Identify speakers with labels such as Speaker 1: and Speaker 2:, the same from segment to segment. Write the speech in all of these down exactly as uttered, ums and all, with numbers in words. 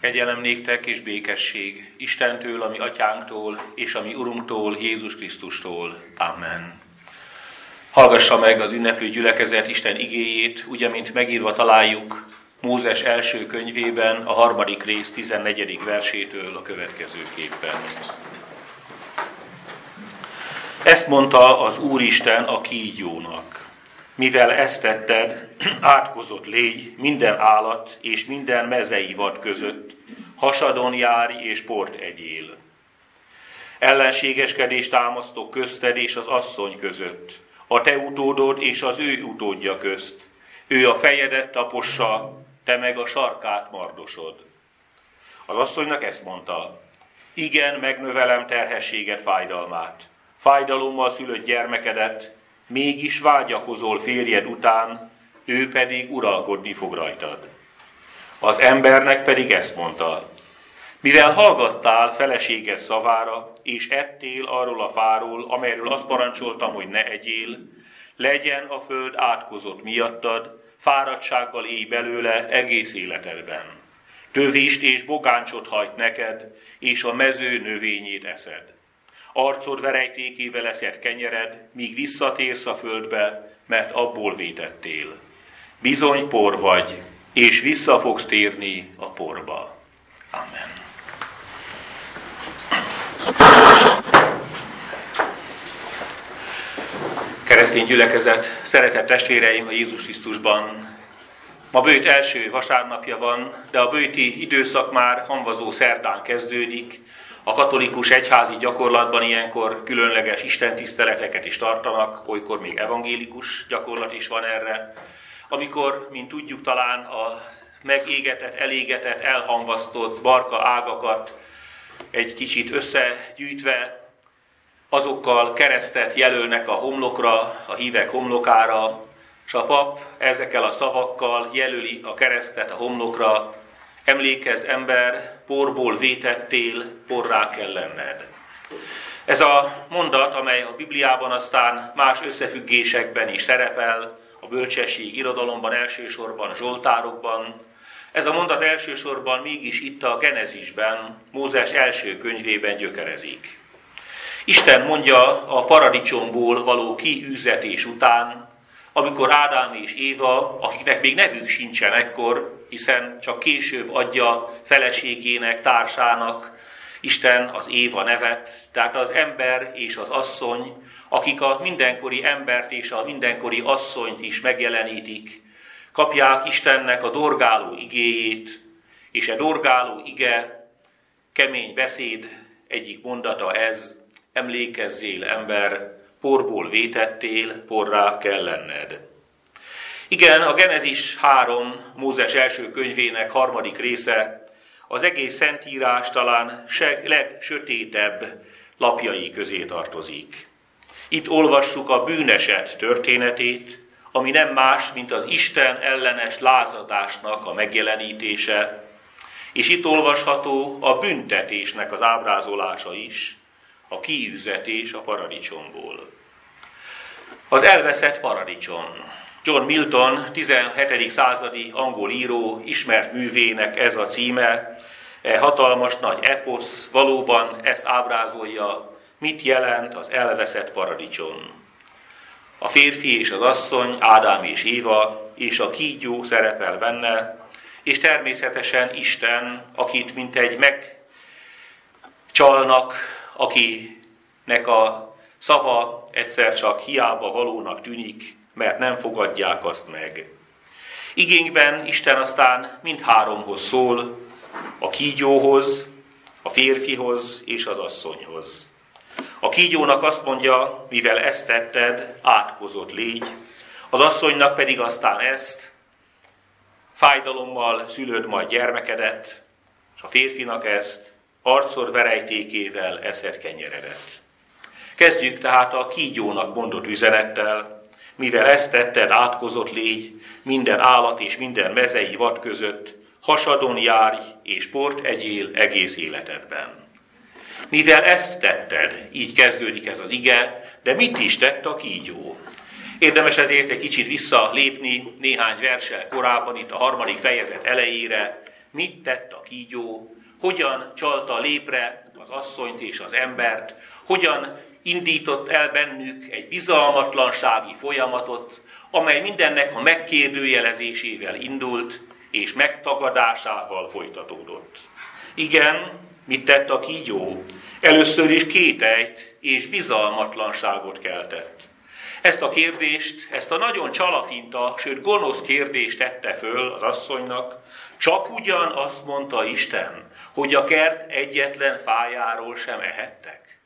Speaker 1: Kegyelem néktek és békesség Istentől, a mi atyánktól, és a mi Urunktól, Jézus Krisztustól. Amen. Hallgassa meg az ünneplő gyülekezet Isten igéjét, úgy, amint megírva találjuk Mózes első könyvében, a harmadik rész tizennegyedik versétől a következőképpen. Ezt mondta az Úristen a kígyónak: mivel ezt tetted, átkozott légy minden állat és minden mezei vad között, hasadon járj és port egyél. Ellenségeskedést támasztok közted és az asszony között, a te utódod és az ő utódja közt. Ő a fejedet tapossa, te meg a sarkát mardosod. Az asszonynak ezt mondta: igen, megnövelem terhességet, fájdalmát, fájdalommal szülött gyermekedet, mégis vágyakozol férjed után, ő pedig uralkodni fog rajtad. Az embernek pedig ezt mondta: mivel hallgattál feleséged szavára, és ettél arról a fáról, amelyről azt parancsoltam, hogy ne egyél, legyen a föld átkozott miattad, fáradtsággal élj belőle egész életedben. Tövést és bogáncsot hajt neked, és a mező növényét eszed. Arcod verejtékével leszed kenyered, míg visszatérsz a földbe, mert abból vétettél. Bizony por vagy, és vissza fogsz térni a porba. Amen. Keresztény gyülekezet, szeretett testvéreim a Jézus Krisztusban! Ma bőjt első vasárnapja van, de a bőjti időszak már hamvazó szerdán kezdődik. A katolikus egyházi gyakorlatban ilyenkor különleges istentiszteleteket is tartanak, olykor még evangélikus gyakorlat is van erre, amikor, mint tudjuk, talán a megégetett, elégetett, elhamvasztott barka ágakat egy kicsit összegyűjtve, azokkal keresztet jelölnek a homlokra, a hívek homlokára, és a pap ezekkel a szavakkal jelöli a keresztet a homlokra: emlékezz ember, porból vétettél, porrá kell lenned. Ez a mondat, amely a Bibliában aztán más összefüggésekben is szerepel, a bölcsesség irodalomban, elsősorban, a zsoltárokban, ez a mondat elsősorban mégis itt a Genezisben, Mózes első könyvében gyökerezik. Isten mondja a paradicsomból való kiűzetés után, amikor Ádám és Éva, akiknek még nevük sincsen ekkor, hiszen csak később adja feleségének, társának Isten az Éva nevet, tehát az ember és az asszony, akik a mindenkori embert és a mindenkori asszonyt is megjelenítik, kapják Istennek a dorgáló igéjét, és a dorgáló ige, kemény beszéd egyik mondata ez: emlékezzél ember, porból vétettél, porrá kell lenned. Igen, a Genezis három, Mózes első könyvének harmadik része az egész Szentírás talán legsötétebb lapjai közé tartozik. Itt olvassuk a bűneset történetét, ami nem más, mint az Isten ellenes lázadásnak a megjelenítése, és itt olvasható a büntetésnek az ábrázolása is, a kiűzetés a paradicsomból. Az elveszett paradicsom. John Milton, tizenhetedik századi angol író, ismert művének ez a címe, e hatalmas nagy eposz valóban ezt ábrázolja, mit jelent az elveszett paradicsom. A férfi és az asszony, Ádám és Éva, és a kígyó szerepel benne, és természetesen Isten, akit mintegy megcsalnak, akinek a szava egyszer csak hiába valónak tűnik, mert nem fogadják azt meg. Igénkben Isten aztán mindháromhoz szól, a kígyóhoz, a férfihoz és az asszonyhoz. A kígyónak azt mondja: mivel ezt tetted, átkozott légy, az asszonynak pedig aztán ezt: fájdalommal szülöd majd gyermekedet, és a férfinak ezt: arcod verejtékével eszed kenyeredet. Kezdjük tehát a kígyónak mondott üzenettel: mivel ezt tetted, átkozott légy minden állat és minden mezei vad között, hasadon járj és port egyél egész életedben. Mivel ezt tetted, így kezdődik ez az ige, de mit is tett a kígyó? Érdemes ezért egy kicsit visszalépni néhány verssel korábban, itt a harmadik fejezet elejére, mit tett a kígyó, hogyan csalta a lépre az asszonyt és az embert, hogyan indított el bennük egy bizalmatlansági folyamatot, amely mindennek a megkérdőjelezésével indult, és megtagadásával folytatódott. Igen, mit tett a kígyó? Először is kételyt és bizalmatlanságot keltett. Ezt a kérdést, ezt a nagyon csalafinta, sőt gonosz kérdést tette föl az asszonynak, csak ugyan azt mondta Isten, hogy a kert egyetlen fájáról sem ehettek.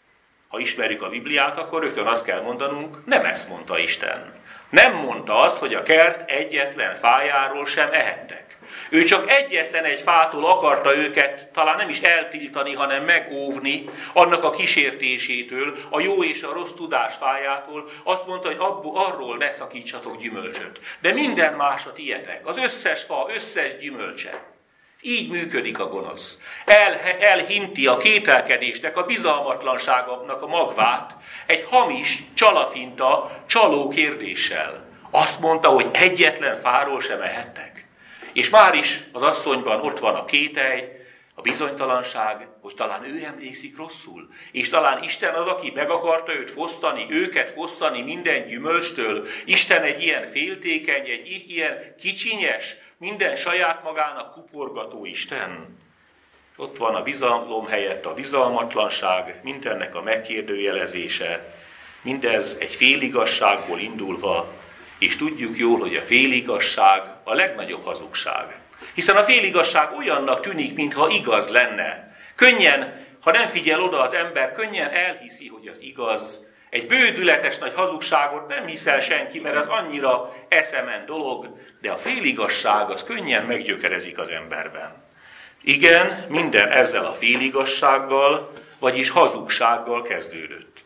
Speaker 1: Ha ismerjük a Bibliát, akkor rögtön azt kell mondanunk, nem ezt mondta Isten. Nem mondta azt, hogy a kert egyetlen fájáról sem ehettek. Ő csak egyetlen egy fától akarta őket talán nem is eltiltani, hanem megóvni annak a kísértésétől, a jó és a rossz tudás fájától. Azt mondta, hogy abból, arról ne szakítsatok gyümölcsöt. De minden másat ilyetek, az összes fa, összes gyümölcse. Így működik a gonosz. El, elhinti a kételkedésnek, a bizalmatlanságnak a magvát egy hamis, csalafinta, csaló kérdéssel. Azt mondta, hogy egyetlen fáról sem ehettek. És már is az asszonyban ott van a kételj, a bizonytalanság, hogy talán ő emlékszik rosszul. És talán Isten az, aki meg akarta őt fosztani, őket fosztani minden gyümölcstől. Isten egy ilyen féltékeny, egy ilyen kicsinyes, minden saját magának kuporgató Isten. Ott van a bizalom helyett a bizalmatlanság, mindennek a megkérdőjelezése. Mindez egy féligasságból indulva, és tudjuk jól, hogy a féligasság a legnagyobb hazugság. Hiszen a féligasság olyannak tűnik, mintha igaz lenne. Könnyen, ha nem figyel oda az ember, könnyen elhiszi, hogy az igaz. Egy bődületes nagy hazugságot nem hiszel senki, mert az annyira eszemen dolog, de a féligasság az könnyen meggyökerezik az emberben. Igen, minden ezzel a féligassággal, vagyis hazugsággal kezdődött.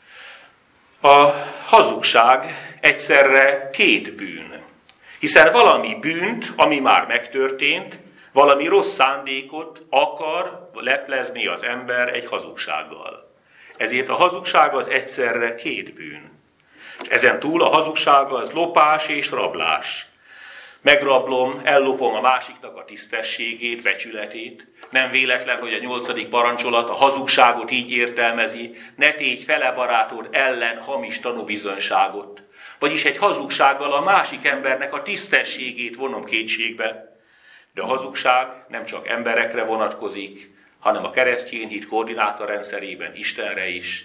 Speaker 1: A hazugság egyszerre két bűn. Hiszen valami bűnt, ami már megtörtént, valami rossz szándékot akar leplezni az ember egy hazugsággal. Ezért a hazugság az egyszerre két bűn. És ezen túl a hazugság az lopás és rablás. Megrablom, ellopom a másiknak a tisztességét, becsületét. Nem véletlen, hogy a nyolcadik parancsolat a hazugságot így értelmezi, ne tégy fele barátod ellen hamis tanúbizonyságot. Vagyis egy hazugsággal a másik embernek a tisztességét vonom kétségbe. De a hazugság nem csak emberekre vonatkozik, hanem a keresztény hit koordinátorrendszerében Istenre is.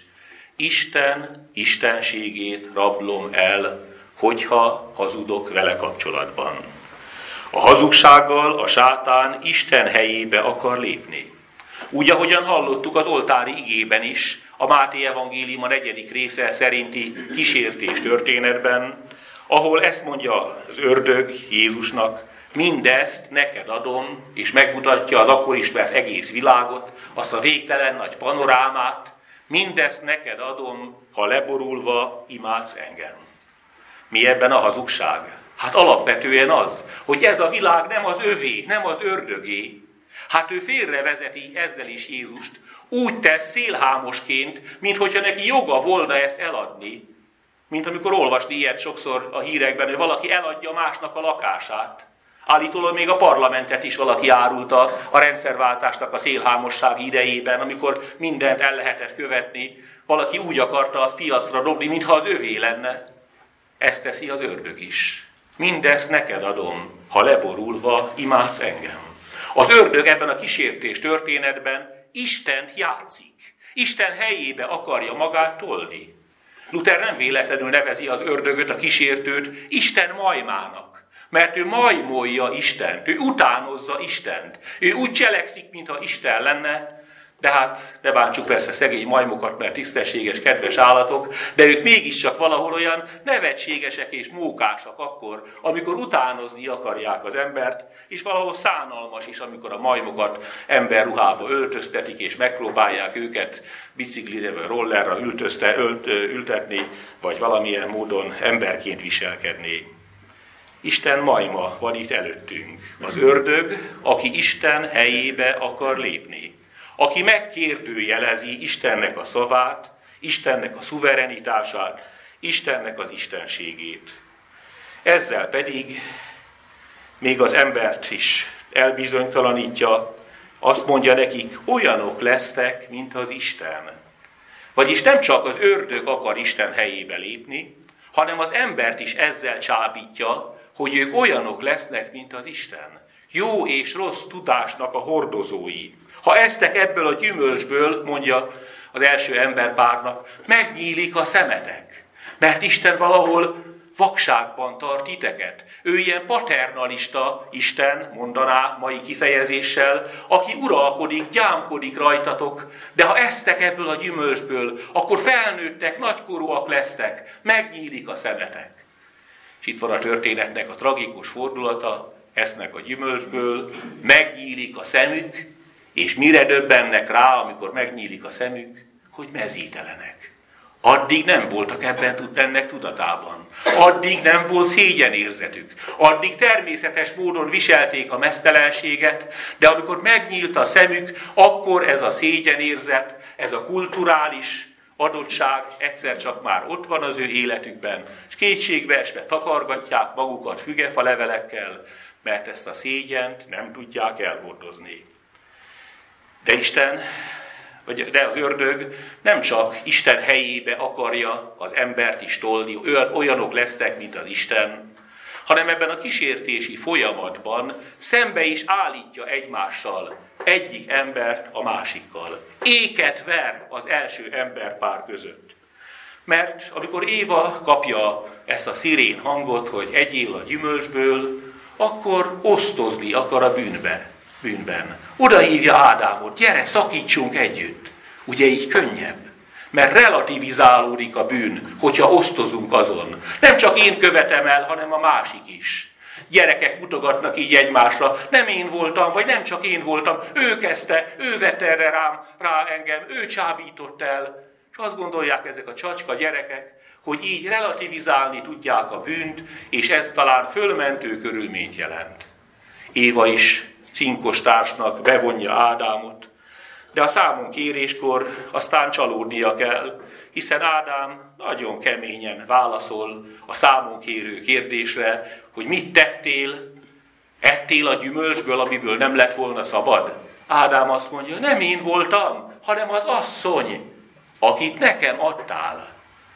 Speaker 1: Isten istenségét rablom el, hogyha hazudok vele kapcsolatban. A hazugsággal a sátán Isten helyébe akar lépni. Úgy, ahogyan hallottuk az oltári igében is, a Máté evangélium a negyedik része szerinti kísértés történetben, ahol ezt mondja az ördög Jézusnak, mindezt neked adom, és megmutatja az akkor ismert egész világot, azt a végtelen nagy panorámát, mindezt neked adom, ha leborulva imádsz engem. Mi ebben a hazugság? Hát alapvetően az, hogy ez a világ nem az övé, nem az ördögé. Hát ő félrevezeti ezzel is Jézust, úgy tesz szélhámosként, minthogyha neki joga volna ezt eladni, mint amikor olvasni ilyet sokszor a hírekben, hogy valaki eladja másnak a lakását. Állítólag még a parlamentet is valaki árulta a rendszerváltásnak a szélhámosság idejében, amikor mindent el lehetett követni. Valaki úgy akarta azt piacra dobni, mintha az övé lenne. Ezt teszi az ördög is. Mindezt neked adom, ha leborulva imádsz engem. Az ördög ebben a kísértés történetben Istent játszik. Isten helyébe akarja magát tolni. Luther nem véletlenül nevezi az ördögöt, a kísértőt Isten majmának. Mert ő majmolja Istent, ő utánozza Istent. Ő úgy cselekszik, mintha Isten lenne, de hát ne bántsuk persze szegény majmokat, mert tisztességes, kedves állatok, de ők mégiscsak valahol olyan nevetségesek és mókásak akkor, amikor utánozni akarják az embert, és valahol szánalmas is, amikor a majmokat emberruhába öltöztetik, és megpróbálják őket biciklire vagy rollerra ültözte, ölt, ültetni, vagy valamilyen módon emberként viselkedni. Isten majma van itt előttünk. Az ördög, aki Isten helyébe akar lépni. Aki megkérdőjelezi Istennek a szavát, Istennek a szuverenitását, Istennek az istenségét. Ezzel pedig még az embert is elbizonytalanítja, azt mondja nekik, olyanok lesztek, mint az Isten. Vagyis nem csak az ördög akar Isten helyébe lépni, hanem az embert is ezzel csábítja, hogy ők olyanok lesznek, mint az Isten. Jó és rossz tudásnak a hordozói. Ha esztek ebből a gyümölcsből, mondja az első emberpárnak, megnyílik a szemetek. Mert Isten valahol vakságban tart titeket. Ő ilyen paternalista Isten, mondaná mai kifejezéssel, aki uralkodik, gyámkodik rajtatok, de ha esztek ebből a gyümölcsből, akkor felnőttek, nagykorúak lesztek, megnyílik a szemetek. És itt van a történetnek a tragikus fordulata, esznek a gyümölcsből, megnyílik a szemük, és mire döbbennek rá, amikor megnyílik a szemük, hogy mezítelenek. Addig nem voltak ebben ennek tudatában. Addig nem volt szégyenérzetük. Addig természetes módon viselték a meztelenséget, de amikor megnyílt a szemük, akkor ez a szégyenérzet, ez a kulturális adottság egyszer csak már ott van az ő életükben, és kétségbe esve takargatják magukat fügefa levelekkel, mert ezt a szégyent nem tudják elhordozni. De Isten, vagy de az ördög nem csak Isten helyébe akarja az embert is tolni, olyanok lesznek, mint az Isten, hanem ebben a kísértési folyamatban szembe is állítja egymással egyik embert a másikkal. Éket ver az első emberpár között. Mert amikor Éva kapja ezt a szirén hangot, hogy egyél a gyümölcsből, akkor osztozni akar a bűnbe, bűnben. Oda hívja Ádámot, gyere, szakítsunk együtt. Ugye így könnyebb. Mert relativizálódik a bűn, hogyha osztozunk azon. Nem csak én követem el, hanem a másik is. Gyerekek mutogatnak így egymásra, nem én voltam, vagy nem csak én voltam, ő kezdte, ő vett erre rám, rá engem, ő csábított el. És azt gondolják ezek a csacska gyerekek, hogy így relativizálni tudják a bűnt, és ez talán fölmentő körülményt jelent. Éva is cinkos társnak bevonja Ádámot, de a számon kéréskor aztán csalódnia kell, hiszen Ádám nagyon keményen válaszol a számon kérő kérdésre, hogy mit tettél, ettél a gyümölcsből, amiből nem lett volna szabad. Ádám azt mondja, nem én voltam, hanem az asszony, akit nekem adtál.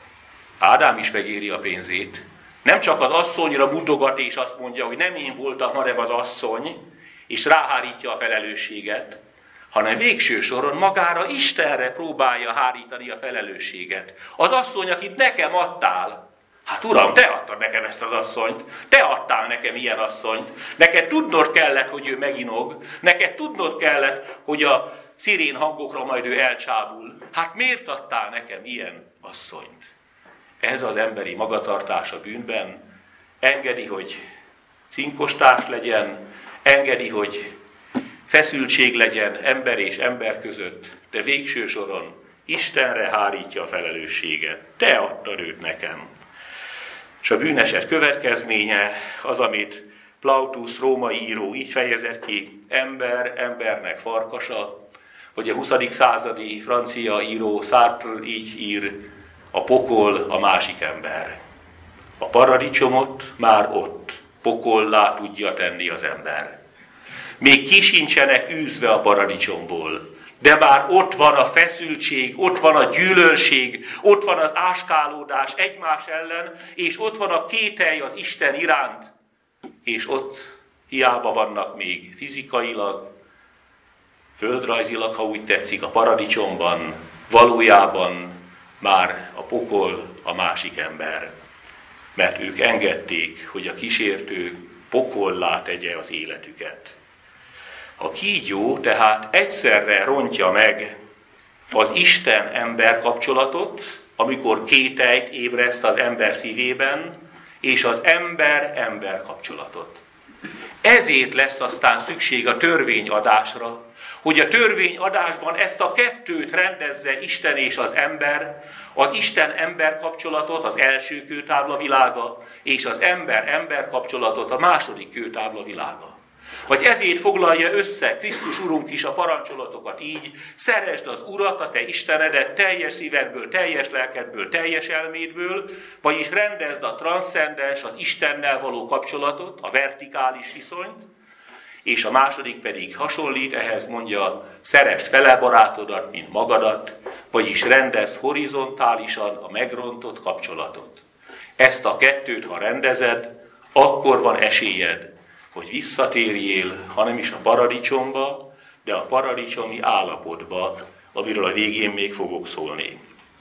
Speaker 1: Ádám is megéri a pénzét. Nem csak az asszonyra mutogat és azt mondja, hogy nem én voltam, hanem az asszony, és ráhárítja a felelősséget, hanem végső soron magára Istenre próbálja hárítani a felelősséget. Az asszony, akit nekem adtál. Hát uram, te adtad nekem ezt az asszonyt, te adtál nekem ilyen asszonyt, neked tudnod kellett, hogy ő meginog, neked tudnod kellett, hogy a szirén hangokra majd ő elcsábul. Hát miért adtál nekem ilyen asszonyt? Ez az emberi magatartás a bűnben, engedi, hogy cinkostárs legyen, engedi, hogy feszültség legyen ember és ember között, de végső soron Istenre hárítja a felelősséget. Te adtad őt nekem. És a bűneset következménye az, amit Plautus római író így fejezett ki, ember embernek farkasa, vagy a huszadik századi francia író Sartre így ír, a pokol a másik ember. A paradicsomot már ott, pokollá tudja tenni az ember. Még ki sincsenek űzve a paradicsomból, de már ott van a feszültség, ott van a gyűlölség, ott van az áskálódás egymás ellen, és ott van a kételj az Isten iránt, és ott hiába vannak még fizikailag, földrajzilag, ha úgy tetszik, a paradicsomban, valójában már a pokol a másik ember. Mert ők engedték, hogy a kísértő pokollá tegye az életüket. A kígyó tehát egyszerre rontja meg az Isten-ember kapcsolatot, amikor kételyt ébreszt az ember szívében, és az ember-ember kapcsolatot. Ezért lesz aztán szükség a törvényadásra, hogy a törvényadásban ezt a kettőt rendezze Isten és az ember, az Isten-ember kapcsolatot, az első kőtábla világa, és az ember-ember kapcsolatot, a második kőtábla világa. Vagy ezért foglalja össze Krisztus Urunk is a parancsolatokat így, szeresd az Urat, a te Istenedet teljes szívedből, teljes lelkedből, teljes elmédből, vagyis rendezd a transzcendens, az Istennel való kapcsolatot, a vertikális viszonyt, és a második pedig hasonlít ehhez, mondja, szeresd fele barátodat, mint magadat, vagyis rendezd horizontálisan a megrontott kapcsolatot. Ezt a kettőt, ha rendezed, akkor van esélyed, hogy visszatérjél, hanem is a paradicsomba, de a paradicsomi állapotba, amiről a végén még fogok szólni.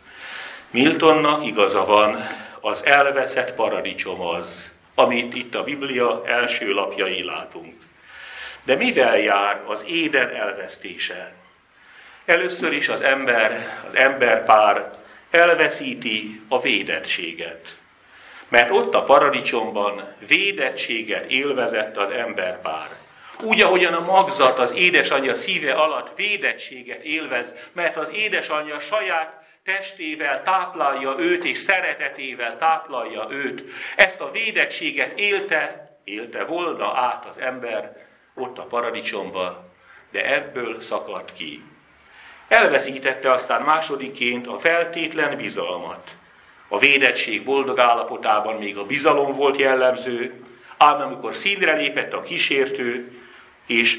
Speaker 1: Miltonnak igaza van, az elveszett paradicsom az, amit itt a Biblia első lapjain látunk. De mivel jár az Éden elvesztése? Először is az ember, az emberpár elveszíti a védettséget. Mert ott a paradicsomban védettséget élvezett az emberpár. Úgy, ahogyan a magzat az édesanyja szíve alatt védettséget élvez, mert az édesanyja saját testével táplálja őt, és szeretetével táplálja őt. Ezt a védettséget élte, élte volna át az ember ott a paradicsomba, de ebből szakadt ki. Elveszítette aztán másodiként a feltétlen bizalmat. A védettség boldog állapotában még a bizalom volt jellemző, ám amikor színre lépett a kísértő, és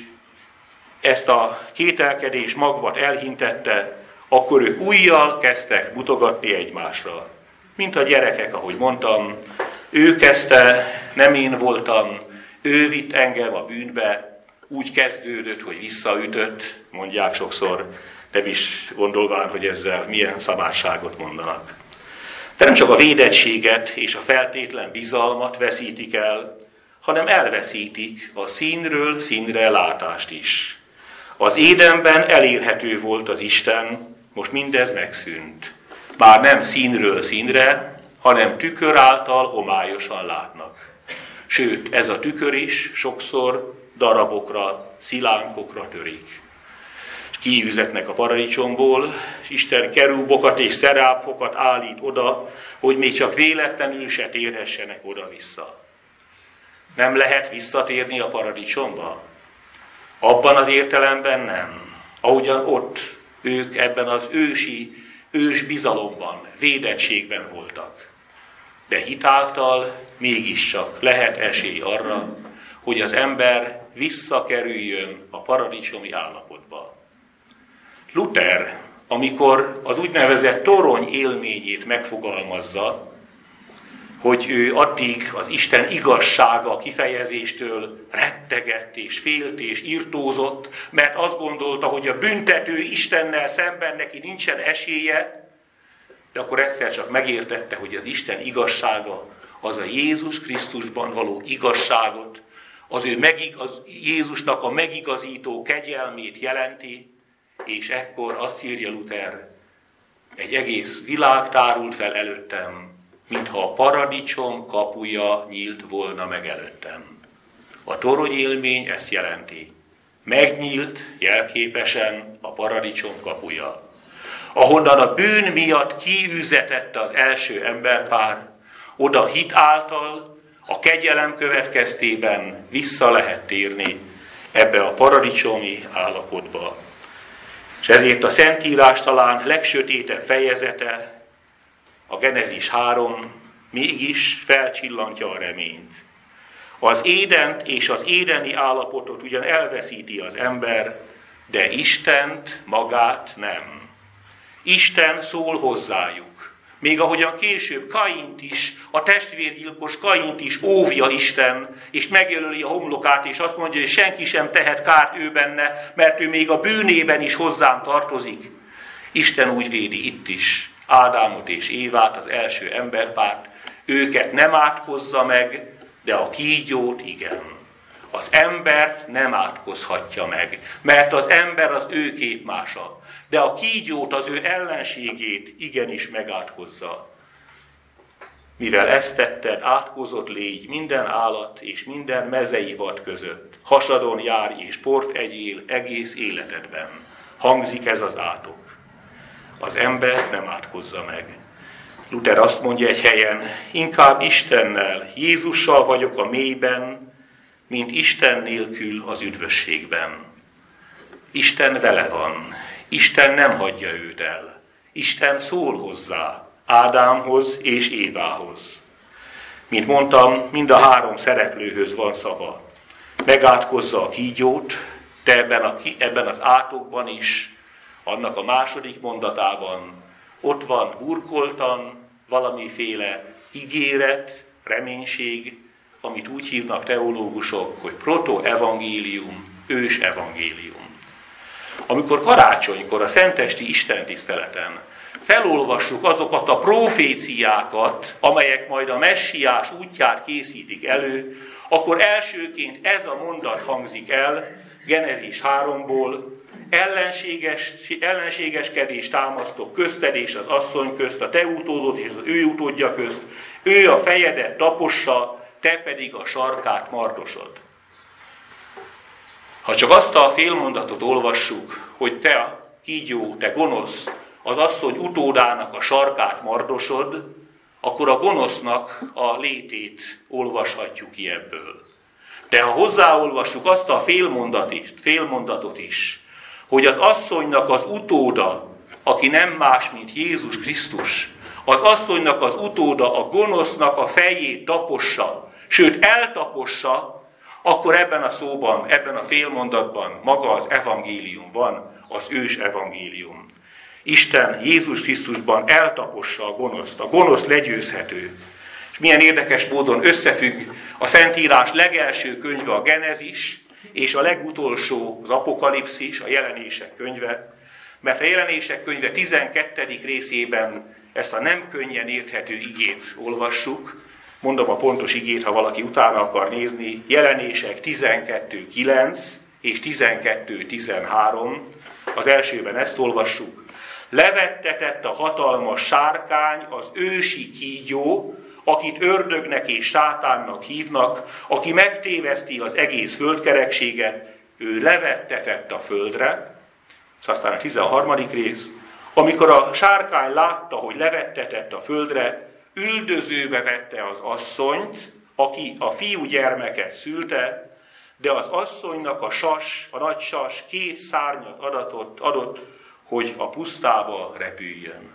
Speaker 1: ezt a kételkedés magvat elhintette, akkor ők újjal kezdtek mutogatni egymásra. Mint a gyerekek, ahogy mondtam, ő kezdte, nem én voltam, ő vitt engem a bűnbe, úgy kezdődött, hogy visszaütött, mondják sokszor, nem is gondolván, hogy ezzel milyen szabásságot mondanak. De nem csak a védettséget és a feltétlen bizalmat veszítik el, hanem elveszítik a színről színre látást is. Az Édenben elérhető volt az Isten, most mindez megszűnt. Bár nem színről színre, hanem tükör által homályosan látnak. Sőt, ez a tükör is sokszor darabokra, szilánkokra törik. És kiüzetnek a paradicsomból, és Isten kerubokat és szeráfokat állít oda, hogy még csak véletlenül se térhessenek oda-vissza. Nem lehet visszatérni a paradicsomba? Abban az értelemben nem. Ahogyan ott ők ebben az ősi, ős bizalomban, védettségben voltak. De hitáltal mégiscsak lehet esély arra, hogy az ember visszakerüljön a paradicsomi állapotba. Luther, amikor az úgynevezett torony élményét megfogalmazza, hogy ő addig az Isten igazsága kifejezéstől rettegett és félt és irtózott, mert azt gondolta, hogy a büntető Istennel szemben neki nincsen esélye, de akkor egyszer csak megértette, hogy az Isten igazsága az a Jézus Krisztusban való igazságot, az ő megig, az Jézusnak a megigazító kegyelmét jelenti, és ekkor azt írja Luther, egy egész világ tárult fel előttem, mintha a paradicsom kapuja nyílt volna meg előttem. A torony élmény ezt jelenti. Megnyílt jelképesen a paradicsom kapuja. Ahonnan a bűn miatt kiüzetette az első emberpár, oda hit által, a kegyelem következtében vissza lehet térni ebbe a paradicsomi állapotba. És ezért a Szentírás talán legsötétebb fejezete, a Genezis három, mégis felcsillantja a reményt. Az Édent és az édeni állapotot ugyan elveszíti az ember, de Istent magát nem. Isten szól hozzájuk. Még ahogyan később Kaint is, a testvérgyilkos Kaint is óvja Isten, és megjelöli a homlokát, és azt mondja, hogy senki sem tehet kárt ő benne, mert ő még a bűnében is hozzám tartozik. Isten úgy védi itt is Ádámot és Évát, az első emberpárt, őket nem átkozza meg, de a kígyót igen. Az embert nem átkozhatja meg, mert az ember az ő képmása, de a kígyót, az ő ellenségét igenis megátkozza. Mivel ezt tetted, átkozott légy minden állat és minden mezei vad között, hasadon járj és port egyél egész életedben. Hangzik ez az átok. Az ember nem átkozza meg. Luther azt mondja egy helyen, inkább Istennel, Jézussal vagyok a mélyben, mint Isten nélkül az üdvösségben. Isten vele van. Isten nem hagyja őt el. Isten szól hozzá, Ádámhoz és Évához. Mint mondtam, mind a három szereplőhöz van szava. megátkozza a kígyót, de ebben, a, ebben az átokban is, annak a második mondatában ott van burkoltan valamiféle ígéret, reménység, amit úgy hívnak teológusok, hogy proto-evangélium, ős evangélium. Amikor karácsonykor a szentesti istentiszteleten felolvassuk azokat a proféciákat, amelyek majd a messiás útját készítik elő, akkor elsőként ez a mondat hangzik el, Genezis háromból, ellenséges, ellenségeskedés támasztok közted és az asszony közt, a te utódod és az ő utódja közt, ő a fejedet tapossa, te pedig a sarkát mardosod. Ha csak azt a félmondatot olvassuk, hogy te a kígyó, te gonosz, az asszony utódának a sarkát mardosod, akkor a gonosznak a létét olvashatjuk ki ebből. De ha hozzáolvassuk azt a félmondat is, félmondatot is, hogy az asszonynak az utóda, aki nem más, mint Jézus Krisztus, az asszonynak az utóda a gonosznak a fejét tapossa, sőt eltapossa, akkor ebben a szóban, ebben a félmondatban maga az evangélium van, az ős evangélium. Isten Jézus Krisztusban eltapossa a gonoszt, a gonosz legyőzhető. És milyen érdekes módon összefügg a Szentírás legelső könyve, a Genezis, és a legutolsó, az Apokalipszis, a Jelenések könyve, mert a Jelenések könyve tizenkettedik részében ezt a nem könnyen érthető igét olvassuk. Mondom a pontos igét, ha valaki utána akar nézni. Jelenések tizenkettő kilenc és tizenkettő tizenhárom. Az elsőben ezt olvassuk. Levettetett a hatalmas sárkány, az ősi kígyó, akit ördögnek és sátánnak hívnak, aki megtéveszti az egész földkerekséget, ő levettetett a földre. És aztán a tizenharmadik rész. Amikor a sárkány látta, hogy levettetett a földre, üldözőbe vette az asszonyt, aki a fiúgyermeket szülte, de az asszonynak a sas, a nagy sas két szárnyat adatott, adott, hogy a pusztába repüljön.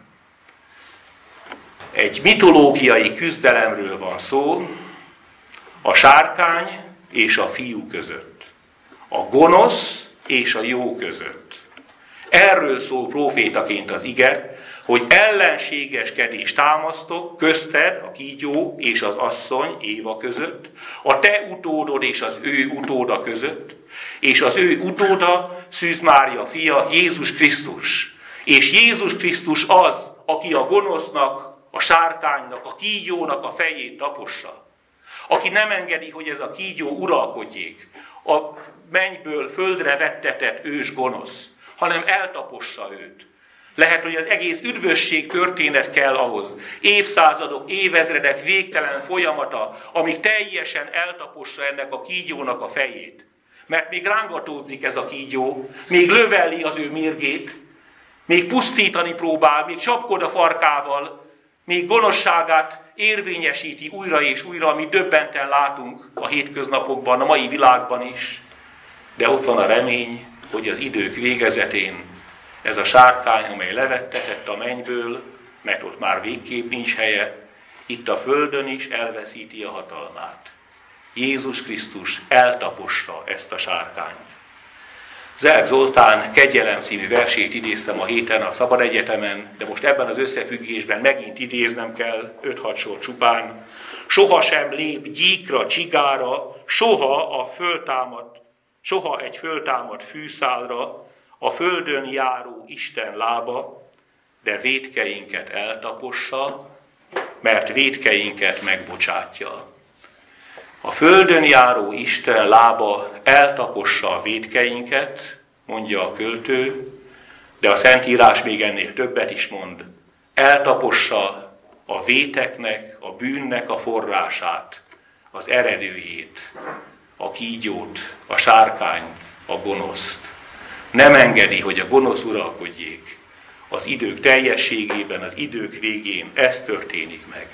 Speaker 1: Egy mitológiai küzdelemről van szó, a sárkány és a fiú között, a gonosz és a jó között. Erről szól prófétaként az ige, hogy ellenségeskedést támasztok közted, a kígyó és az asszony, Éva között, a te utódod és az ő utóda között, és az ő utóda Szűz Mária fia, Jézus Krisztus. És Jézus Krisztus az, aki a gonosznak, a sárkánynak, a kígyónak a fejét tapossa. Aki nem engedi, hogy ez a kígyó uralkodjék, a mennyből földre vettetett ős gonosz, hanem eltapossa őt. Lehet, hogy az egész üdvösség történet kell ahhoz. Évszázadok, évezredek végtelen folyamata, amíg teljesen eltapossa ennek a kígyónak a fejét. Mert még rángatódzik ez a kígyó, még lövelli az ő mérgét, még pusztítani próbál, még csapkod a farkával, még gonoszságát érvényesíti újra és újra, amit döbbenten látunk a hétköznapokban, a mai világban is. De ott van a remény, hogy az idők végezetén ez a sárkány, amely levettetett a mennyből, mert ott már végképp nincs helye, itt a földön is elveszíti a hatalmát. Jézus Krisztus eltapossa ezt a sárkányt. Zelk Zoltán Kegyelem című versét idéztem a héten a Szabad Egyetemen, de most ebben az összefüggésben megint idéznem kell, öt-hat sor csupán. Soha sem lép gyíkra, csigára, soha a föltámad, soha egy föltámad fűszálra, a földön járó Isten lába, de vétkeinket eltapossa, mert vétkeinket megbocsátja. A földön járó Isten lába eltapossa a vétkeinket, mondja a költő, de a Szentírás még ennél többet is mond. Eltapossa a véteknek, a bűnnek a forrását, az eredőjét, a kígyót, a sárkányt, a gonoszt. Nem engedi, hogy a gonosz uralkodjék. Az idők teljességében, az idők végén ez történik meg.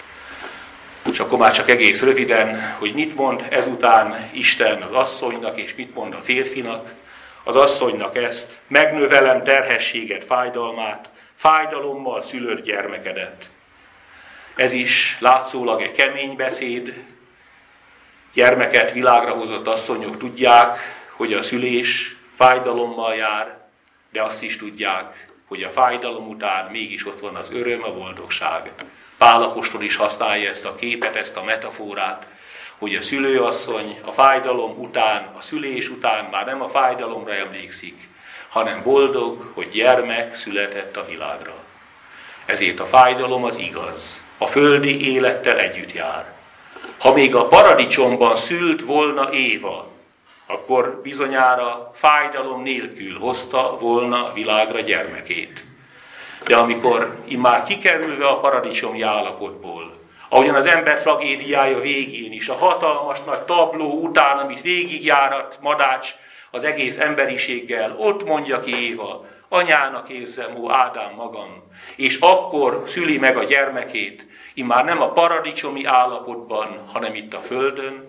Speaker 1: És akkor már csak egész röviden, hogy mit mond ezután Isten az asszonynak, és mit mond a férfinak. Az asszonynak ezt: megnövelem terhességet, fájdalmát, fájdalommal szülöd gyermekedet. Ez is látszólag egy kemény beszéd, gyermeket világra hozott asszonyok tudják, hogy a szülés fájdalommal jár, de azt is tudják, hogy a fájdalom után mégis ott van az öröm, a boldogság. Pál apostol is használja ezt a képet, ezt a metaforát, hogy a szülőasszony a fájdalom után, a szülés után már nem a fájdalomra emlékszik, hanem boldog, hogy gyermek született a világra. Ezért a fájdalom az igaz, a földi élettel együtt jár. Ha még a paradicsomban szült volna Éva, akkor bizonyára fájdalom nélkül hozta volna világra gyermekét. De amikor immár kikerülve a paradicsomi állapotból, ahogyan az ember tragédiája végén is, a hatalmas nagy tabló után, amit végigjárat Madács az egész emberiséggel, ott mondja ki Éva, anyának érzem, ó Ádám magam, és akkor szüli meg a gyermekét, immár nem a paradicsomi állapotban, hanem itt a földön,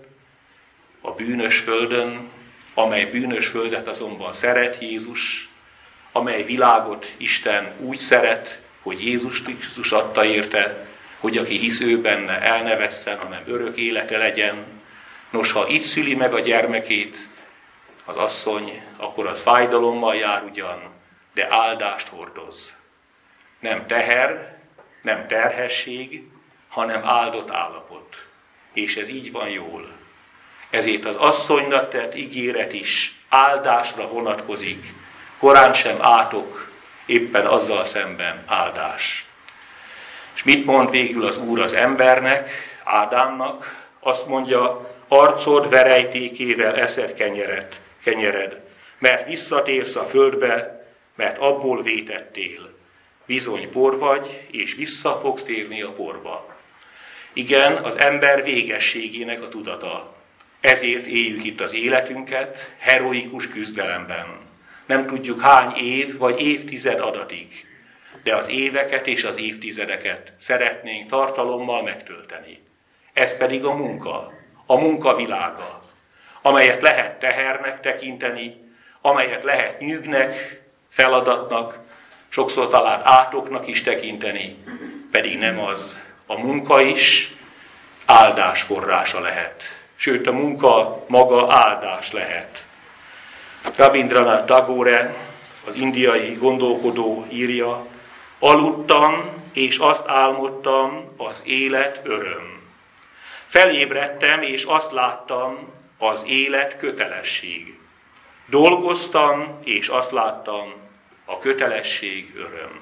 Speaker 1: a bűnös földön, amely bűnös földet azonban szeret Jézus, amely világot Isten úgy szeret, hogy Jézus Krisztus adta érte, hogy aki hisz ő benne, el ne vesszen, hanem örök élete legyen. Nos, ha itt szüli meg a gyermekét az asszony, akkor az fájdalommal jár ugyan, de áldást hordoz. Nem teher, nem terhesség, hanem áldott állapot. És ez így van jól. Ezért az asszonynak tett ígéret is áldásra vonatkozik, korán sem átok, éppen azzal szemben áldás. És mit mond végül az Úr az embernek, Ádámnak? Azt mondja, arcod verejtékével eszed kenyeret, kenyered, mert visszatérsz a földbe, mert abból vétettél. Bizony por vagy, és vissza fogsz térni a porba. Igen, az ember végességének a tudata. Ezért éljük itt az életünket heroikus küzdelemben. Nem tudjuk hány év vagy évtized adatig, de az éveket és az évtizedeket szeretnénk tartalommal megtölteni. Ez pedig a munka, a munkavilága, amelyet lehet tehernek tekinteni, amelyet lehet nyűgnek, feladatnak, sokszor talán átoknak is tekinteni, pedig nem az. A munka is áldás forrása lehet. Sőt, a munka maga áldás lehet. Rabindranath Tagore, az indiai gondolkodó írja, aludtam, és azt álmodtam, az élet öröm. Felébredtem, és azt láttam, az élet kötelesség. Dolgoztam, és azt láttam, a kötelesség öröm.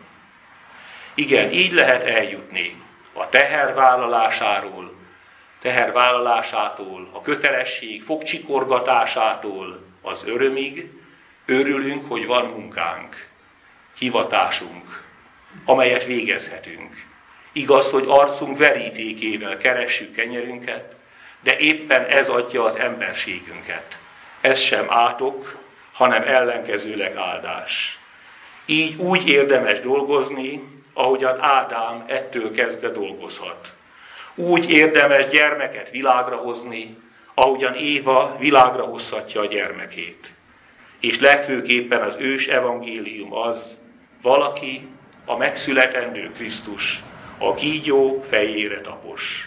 Speaker 1: Igen, így lehet eljutni a tehervállalásáról, tehervállalásától, a kötelesség fogcsikorgatásától az örömig. Örülünk, hogy van munkánk, hivatásunk, amelyet végezhetünk. Igaz, hogy arcunk verítékével keressük kenyerünket, de éppen ez adja az emberségünket. Ez sem átok, hanem ellenkezőleg áldás. Így úgy érdemes dolgozni, ahogyan Ádám ettől kezdve dolgozhat. Úgy érdemes gyermeket világra hozni, ahogyan Éva világra hozhatja a gyermekét. És legfőképpen az ős evangélium az, valaki, a megszületendő Krisztus, a kígyó fejére tapos.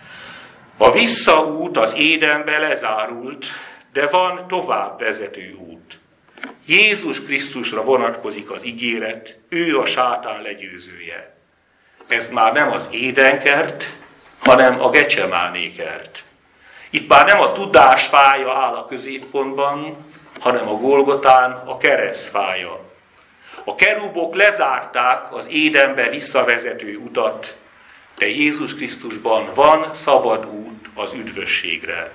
Speaker 1: A visszaút az édenbe lezárult, de van tovább vezető út. Jézus Krisztusra vonatkozik az ígéret, ő a sátán legyőzője. Ez már nem az édenkert, hanem a Gecsemáné-kert. Itt már nem a tudás fája áll a középpontban, hanem a Golgotán a kereszt fája. A kerubok lezárták az édenbe visszavezető utat, de Jézus Krisztusban van szabad út az üdvösségre.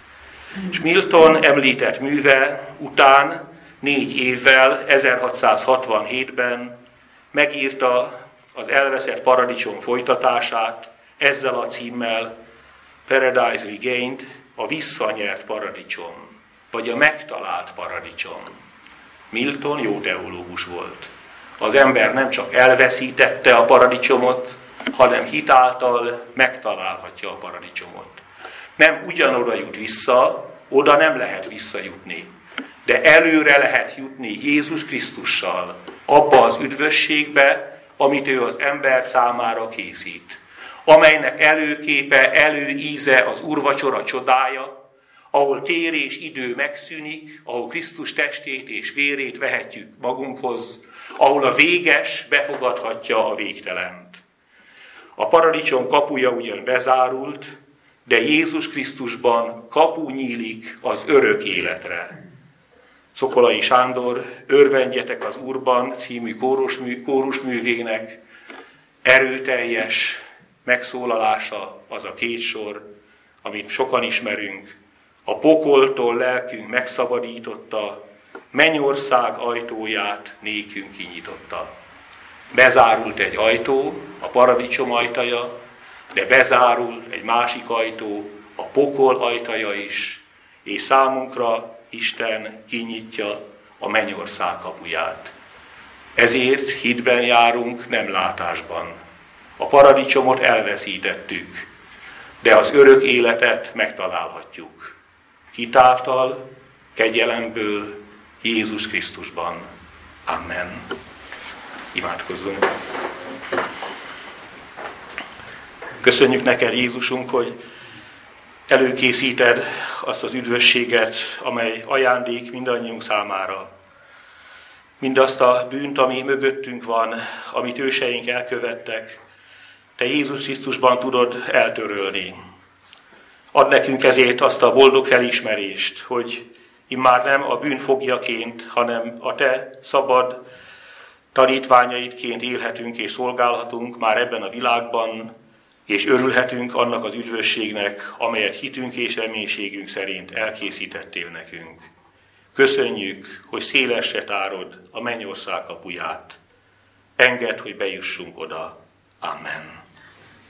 Speaker 1: És Milton említett műve után négy évvel, ezerhatszázhatvanhétben megírta az elveszett paradicsom folytatását ezzel a címmel, Paradise Regained, a visszanyert paradicsom, vagy a megtalált paradicsom. Milton jó teológus volt. Az ember nem csak elveszítette a paradicsomot, hanem hitáltal megtalálhatja a paradicsomot. Nem ugyanoda jut vissza, oda nem lehet visszajutni, de előre lehet jutni Jézus Krisztussal, abba az üdvösségbe, amit ő az ember számára készít, amelynek előképe, előíze az úrvacsora csodája, ahol tér és idő megszűnik, ahol Krisztus testét és vérét vehetjük magunkhoz, ahol a véges befogadhatja a végtelent. A paradicsom kapuja ugyan bezárult, de Jézus Krisztusban kapu nyílik az örök életre. Szokolai Sándor Örvendjetek az Úrban című kórusmű, kórusművének erőteljes megszólalása az a két sor, amit sokan ismerünk. A pokoltól lelkünk megszabadította, mennyország ajtóját nékünk kinyitotta. Bezárult egy ajtó, a paradicsom ajtaja, de bezárul egy másik ajtó, a pokol ajtaja is, és számunkra Isten kinyitja a mennyország kapuját. Ezért hitben járunk, nem látásban. A paradicsomot elveszítettük, de az örök életet megtalálhatjuk. Hitáltal, kegyelemből, Jézus Krisztusban. Amen. Imádkozzunk. Köszönjük neked, Jézusunk, hogy előkészíted azt az üdvösséget, amely ajándék mindannyiunk számára. Mindazt a bűnt, ami mögöttünk van, amit őseink elkövettek, te Jézus Krisztusban tudod eltörölni. Add nekünk ezért azt a boldog felismerést, hogy immár nem a bűn fogjaként, hanem a te szabad tanítványaidként élhetünk és szolgálhatunk már ebben a világban, és örülhetünk annak az üdvösségnek, amelyet hitünk és reménységünk szerint elkészítettél nekünk. Köszönjük, hogy szélesre tárod a mennyország kapuját. Engedd, hogy bejussunk oda. Amen.